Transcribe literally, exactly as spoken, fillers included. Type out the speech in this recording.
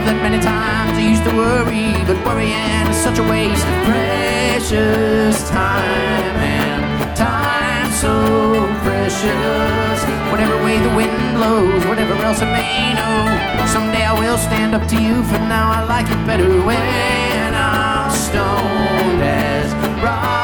that many times I used to worry, but worrying is such a waste of precious time, and time so precious. Whatever way the wind blows, whatever else I may know, someday I will stand up to you. For now I like it better when I'm stoned as rock.